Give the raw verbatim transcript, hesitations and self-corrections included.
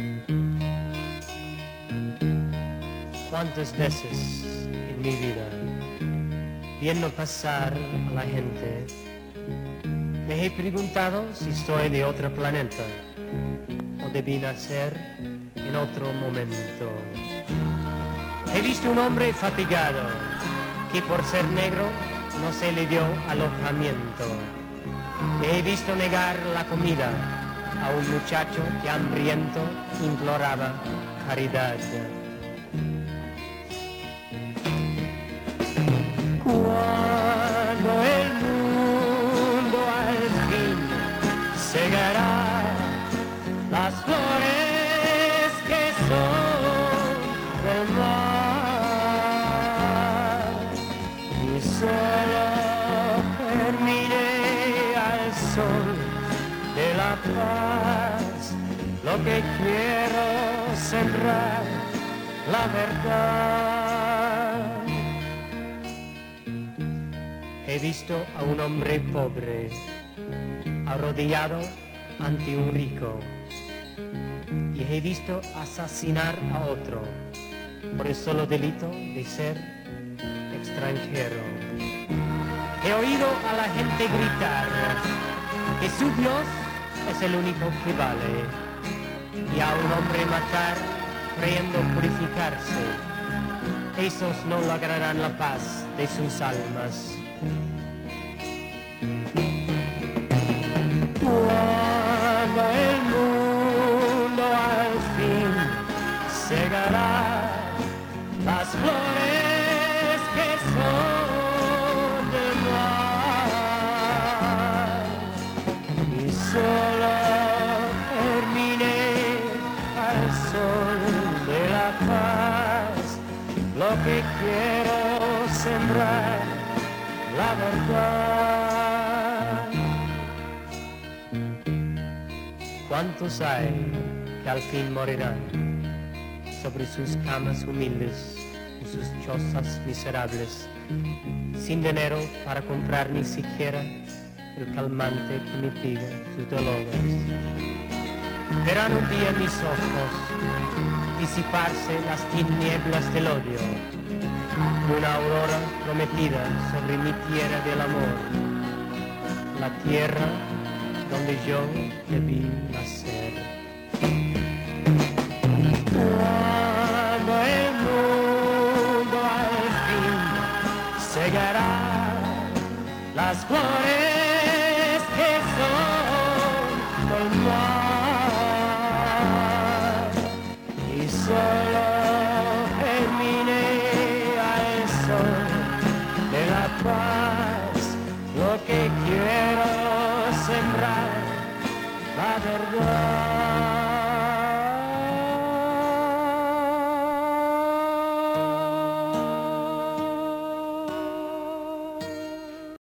Cuántas veces en mi vida, viendo pasar a la gente, me he preguntado si estoy de otro planeta o debí nacer en otro momento. He visto un hombre fatigado que por ser negro no se le dio alojamiento. He visto negar la comida a un muchacho que hambriento imploraba caridad. Cuando el mundo al fin segará las flores que son del mar y solo termine al sol de la paz, lo que quiero sembrar la verdad. He visto a un hombre pobre arrodillado ante un rico y he visto asesinar a otro por el solo delito de ser extranjero. He oído a la gente gritar que su Dios es el único que vale y a un hombre matar creyendo purificarse. Esos no lograrán la paz de sus almas. Cuando el mundo al fin segará las flores que son del mar y solo termine al sol de la paz, lo que quiero sembrar la verdad. ¿Cuántos hay que al fin morirán sobre sus camas humildes y sus chozas miserables, sin dinero para comprar ni siquiera el calmante que mitiga sus dolores? Verán un día mis ojos disiparse las tinieblas del odio, una aurora prometida sobre mi tierra del amor, la tierra donde yo debí nacer. Cuando el mundo al fin segará las flores que son del mar y solo termine al sol de la paz, lo que quiero sembrar la verdad.